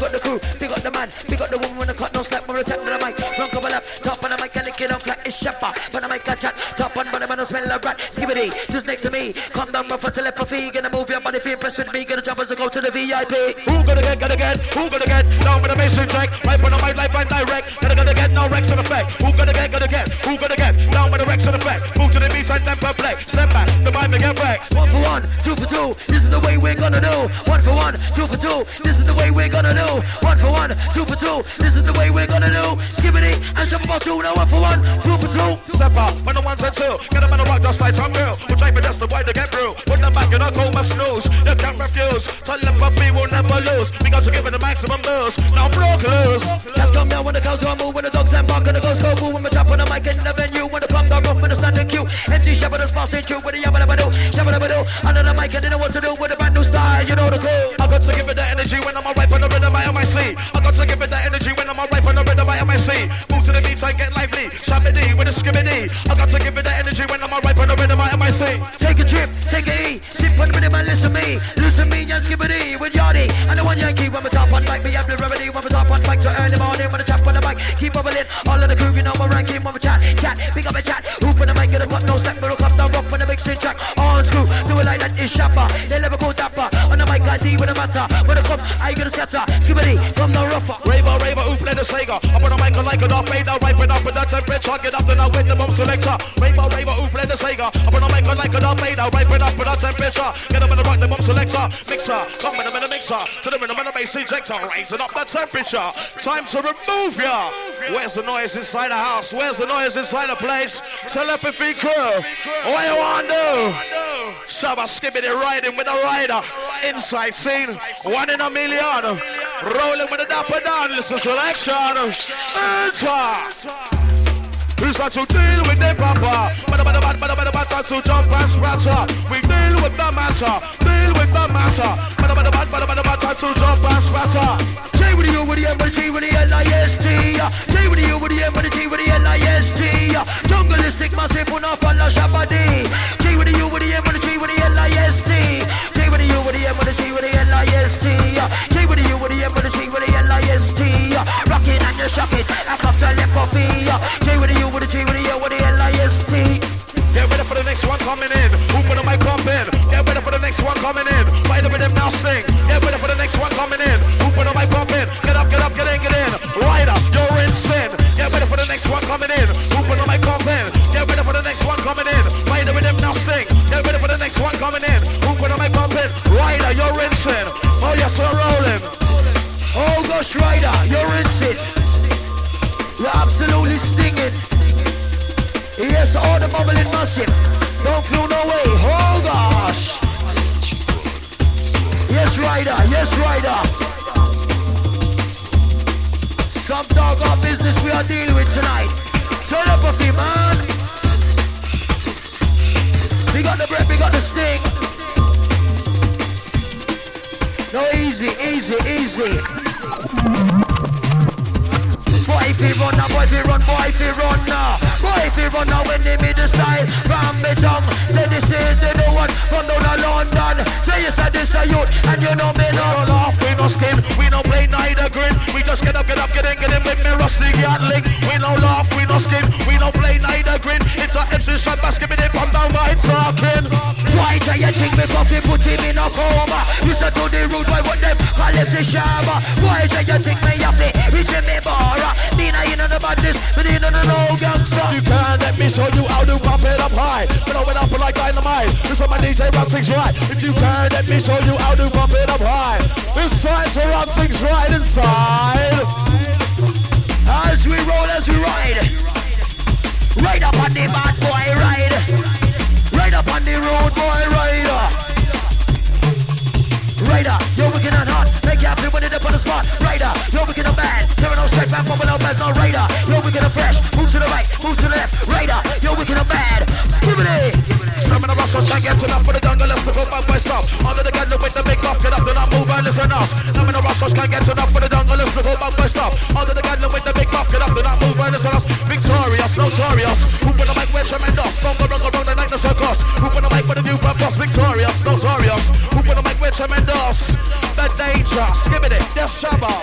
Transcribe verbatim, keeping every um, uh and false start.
Big up the crew, big up the man, big up the woman when the cut no slack, when the tap on the mic. Drunk of a lap, top on the mic, I lick it on clack, it's Sheppa. When the mic got chat, top on, but the man don't smell a rat. Skibbity, just next to me. Come down, rough for telepathy. Gonna move your body, feel impressed with me. Gonna jump as I go to the V I P. Who gonna get, gonna get, who gonna get? Down with the masonry track, right on the mic, live and direct. Gonna, gonna get, no Rex on effect. Who gonna get, gonna get, who gonna get? Down with the Rex on effect. Move to the beat and then perplex. Step back, the mind to get vexed. One for one, two for two. This is the way we're gonna do. One for one, two for two. This is the way we're gonna do. One for one, two for two. This is the way we're gonna do. Skibbity and shuffle for two. Now one for one, two for two. Step up, when the ones and two. Get them in the rock just like some girl. We'll try for just the way to get through. Put them back in a coma snooze. You can't refuse. Telepathy will never lose. Because you're giving the maximum boost. Now broke loose. Let's come down when the cows are move. When the dogs and bark and the ghosts go move. When we drop on the mic in the venue. When the come down rough when the standing queue. M G Shabba the fast and true. With the yabba dabba do. Shabba dabba do. Under the mic and they know what to do. With a brand new style. You know the code. I got to give it the energy when I'm alright on the rhythm I M I C. I got to give it the energy when I'm alright on the rhythm I M I C. Move to the beats and get lively. Shabba with a skibbity. I got to give it the energy when I'm alright on the rhythm I M I C. Take a trip, take a E. Sip on the rhythm and listen me. Listen me and skibbity with Yardy. And the one Yankee when we top on mic. We have the remedy when we top on mic to early morning. When the chap on the mic. Keep bubbling. All of the crew, you know my ranking. When we chat, chat, pick up a chat. Hoop on the mic, get a cut, no step. We'll come down rough on the mixing track. On screw, do it like that is Shappa. They never go dapper. On the mic, I D with a matter. When I come, I get a scatter. Skibbity, come down rougher. Raver, raver, who play the Sega? Up on the mic, I like it off. Fade out, ripen up with that temperature. Get up and I win the bomb selector. Raver, raver, who play the Sega? Up on the mic, I like it off. Fade out, ripen up with that temperature. Get up and I rock the bomb selector. Mixer, come with them in the mixer. To the rhythm and the bass ejector. Raising up the temperature. Time to remove ya. Where's the noise inside the house? Where's the noise inside the place? Telepathy crew. What you want to do? Shabba skibbity riding with a rider. Inside scene. One in a million. Rolling with a dapper down. Listen selection. Enter. Who's got to deal with them, Papa? Bada bada bada bada bada bada to jump and splatter. We deal with the matter. Deal with the matter. Bada bada bada bada bada bada to jump and splatter. J with the U with the M with the G with the L I S T. J with the U with the M with the G with the L I S T. Jungleistic massive put off on the Shabba D. J with the U with the M with the G with the L I S T. J with the U with the M with the G with the L I S T. J with the U with the M with the G with the L I S T. Rockin' and you shockin'. I come to left for me. J with the U with the G with the L with the L I S T. Get ready for the next one coming in. Who for the mic pumping? Get ready for the next one coming in. Fight the rhythm now sting. Get ready for the next one coming in. Who for the mic pumping? Get up, get up, get in, get in. Rider, you're in sin. Get ready for the next one coming in. Who for the mic pumping? Get ready for the next one coming in. Fight the rhythm now sting. Get ready for the next one coming in. Who for the mic pumping? Rider, you're in sin. Oh yes, we're rolling. Oh gosh, Rider, you're in sin. You're absolutely stinging. Yes, all the bubbling massive. Don't flew no way. Oh gosh. Yes, Rider. Yes, Rider. Some dog our business we are dealing with tonight. Turn up a few, man. We got the breath, we got the sting. No, easy, easy, easy. Boy, if you run now, boy, if you run, boy, if you run now. Boy, if you run now, when they meet the side, from me tongue. Say this is the new one, from down to London. Say you said this a youth, and you know me now. We no laugh, we no skim, we no play neither grin. We just get up, get up, get in, get in with me rusty gatling. We no laugh, we no skim, we no play neither grin. It's a M C shot basket, me they come down by talking. Why do you think me coffee put him in a coma? You said to the root, why what them call him the Shabba? Why do you think me have to reach me bar? Nina, you know the badness, but you know the no gangster. You can let me show you how to pump it up high. Blow it up like dynamite. This is my D J Run Six Right. If you can let me show you how to pump it up high. This side's a Run Six Right inside. As we roll, as we ride. Right up on the bad boy ride. Right up on the road boy rider. Rider, you're wicked and hot. Make you happy when it's up on the spot. Rider, you're wicked and bad. Turn on straight back, bumping out bad. No rider, you're wicked and fresh. Move to the right, move to the left. Rider, you're wicked and bad. Skibbity. Some of the rustlers can't get enough for the jungle. Let's pick up my first stop. Under the gun, with the big buff. Get up, do not move and listen us. Some of the rustlers can't get enough for the jungle. Let's pick up my first stop. Under the gun, with the big buff. Get up, do not move and listen us. Victorious, notorious. Who put the mic, we're tremendous. Don't go wrong around the night, the circus. Who put the mic with the new purpose? Victorious, notorious. Who put the mic, we're tremendous. The danger, skibbity, yes, Shabba.